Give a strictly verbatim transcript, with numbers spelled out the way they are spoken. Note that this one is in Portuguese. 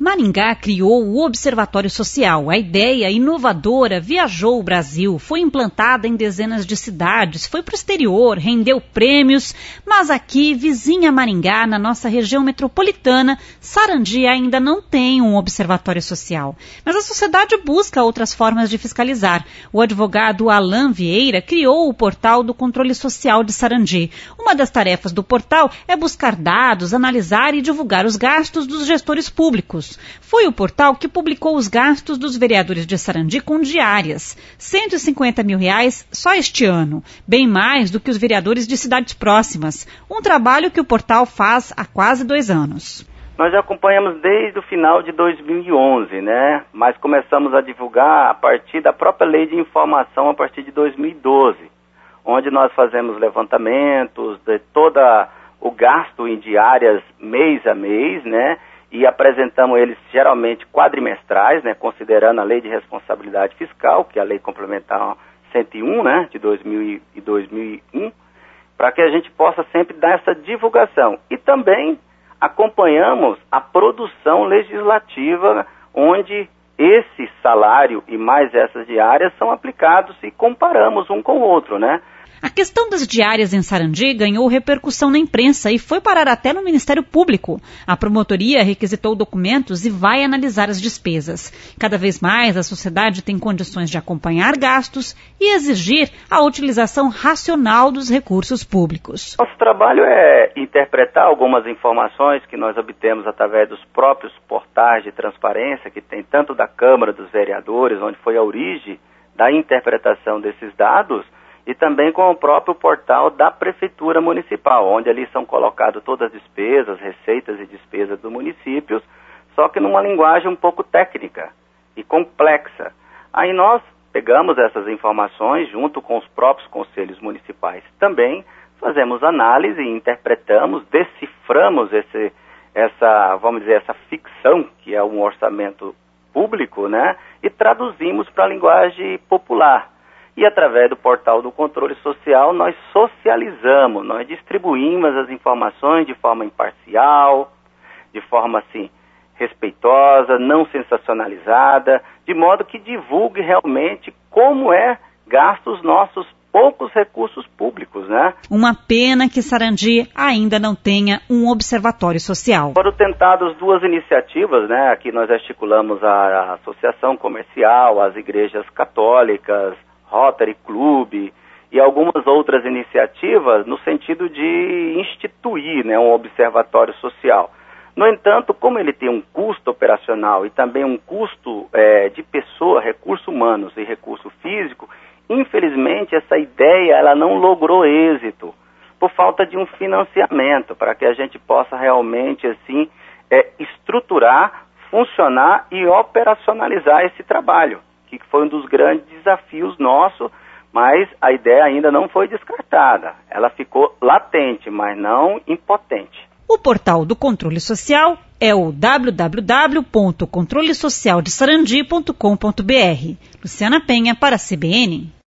Maringá criou o Observatório Social. A ideia inovadora viajou o Brasil, foi implantada em dezenas de cidades, foi para o exterior, rendeu prêmios, mas aqui, vizinha Maringá, na nossa região metropolitana, Sarandi ainda não tem um Observatório Social. Mas a sociedade busca outras formas de fiscalizar. O advogado Alan Vieira criou o portal do Controle Social de Sarandi. Uma das tarefas do portal é buscar dados, analisar e divulgar os gastos dos gestores públicos. Foi o portal que publicou os gastos dos vereadores de Sarandi com diárias. cento e cinquenta mil reais só este ano. Bem mais do que os vereadores de cidades próximas. Um trabalho que o portal faz há quase dois anos. Nós já acompanhamos desde o final de dois mil e onze, né? Mas começamos a divulgar a partir da própria lei de informação a partir de dois mil e doze, onde nós fazemos levantamentos de todo o gasto em diárias mês a mês, né? E apresentamos eles geralmente quadrimestrais, né, considerando a Lei de Responsabilidade Fiscal, que é a Lei Complementar cento e um, né, de dois mil e dois mil e um, para que a gente possa sempre dar essa divulgação. E também acompanhamos a produção legislativa, onde esse salário e mais essas diárias são aplicados e comparamos um com o outro, né? A questão das diárias em Sarandi ganhou repercussão na imprensa e foi parar até no Ministério Público. A promotoria requisitou documentos e vai analisar as despesas. Cada vez mais a sociedade tem condições de acompanhar gastos e exigir a utilização racional dos recursos públicos. Nosso trabalho é interpretar algumas informações que nós obtemos através dos próprios portais de transparência, que tem tanto da Câmara dos Vereadores, onde foi a origem da interpretação desses dados, e também com o próprio portal da Prefeitura Municipal, onde ali são colocadas todas as despesas, receitas e despesas dos municípios, só que numa linguagem um pouco técnica e complexa. Aí nós pegamos essas informações junto com os próprios conselhos municipais. Também fazemos análise e interpretamos, deciframos esse, essa, vamos dizer, essa ficção, que é um orçamento público, né? E traduzimos para a linguagem popular. E através do portal do controle social, nós socializamos, nós distribuímos as informações de forma imparcial, de forma assim, respeitosa, não sensacionalizada, de modo que divulgue realmente como é gasto os nossos poucos recursos públicos, né? Uma pena que Sarandi ainda não tenha um observatório social. Foram tentadas duas iniciativas, né? Aqui nós articulamos a Associação Comercial, as igrejas católicas, Rotary Club e algumas outras iniciativas no sentido de instituir, né, um observatório social. No entanto, como ele tem um custo operacional e também um custo é, de pessoa, recursos humanos e recurso físico, infelizmente essa ideia ela não logrou êxito por falta de um financiamento para que a gente possa realmente assim é, estruturar, funcionar e operacionalizar esse trabalho, que foi um dos grandes desafios nossos, mas a ideia ainda não foi descartada. Ela ficou latente, mas não impotente. O portal do Controle Social é o w w w ponto controle social de sarandi ponto com ponto b r. Luciana Penha para a C B N.